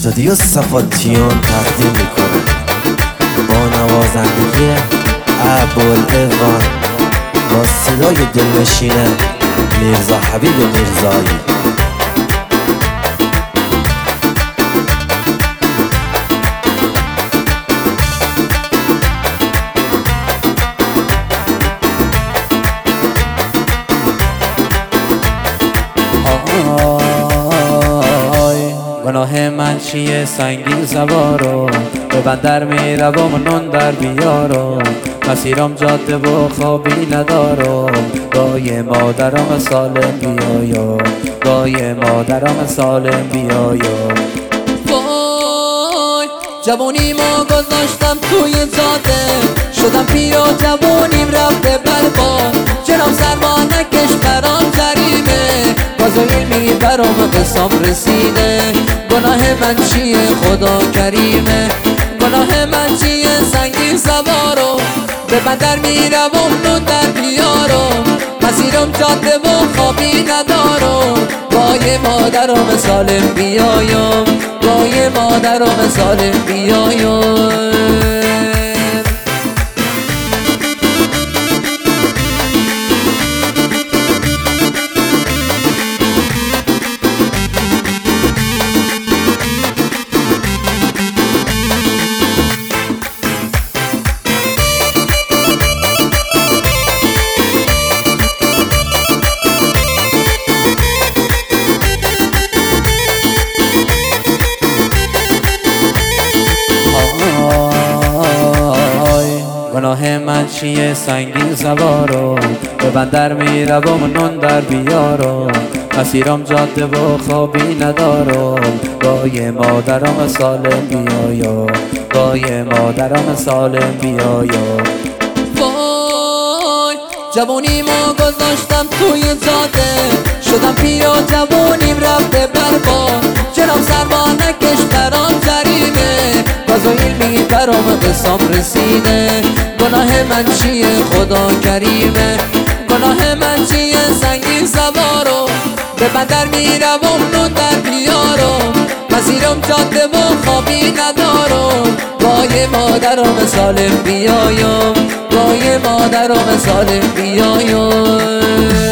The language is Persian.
استودیو صفاتیون تقدیم میکنه با نوازندگی ابوالعوان با صدای دلنشین میرزا حبیب میرزایی. گناه من چیه سنگین سوارو به بندر میروم و نون در بیارم، مسیرم جاده و خوابی ندارم، گای مادرم سالم بیایم، گای مادرم سالم بیایم. وای جوانی ما گذاشتم توی جاده، شدم پیر و جوانیم رفته برباد، جناب سرما نکش برام جریمه، بازوی میبرم قسم رسیده. گناه من چیه خدا کریمه، گناه من چیه سنگین سوارم به بندر میروم نون در بیارم، مسیرم جاده و خوابی ندارم، وای مادرم سالم بیایم، وای مادرم سالم بیایم. گناه من چیه سنگین سوارم به بندر میروم نون در بیارم، مسیرم جاده و خوابی ندارم، گای مادرم سالم بیایم، گای مادرم سالم بیایم. وای جوانی ما گذاشتم توی جاده، شدم پیر و جوانیم رفته برباد، جناب سرما نکش برام جریمه، بازویل میبرم قسم رسیده. گناه من چیه خدا کریمه، گناه من چیه سنگین سوارم به بندر میروم نون در بیارم، مسیرم جاده و خوابی ندارم، وای مادرم سالم بیایم، وای مادرم سالم بیایم.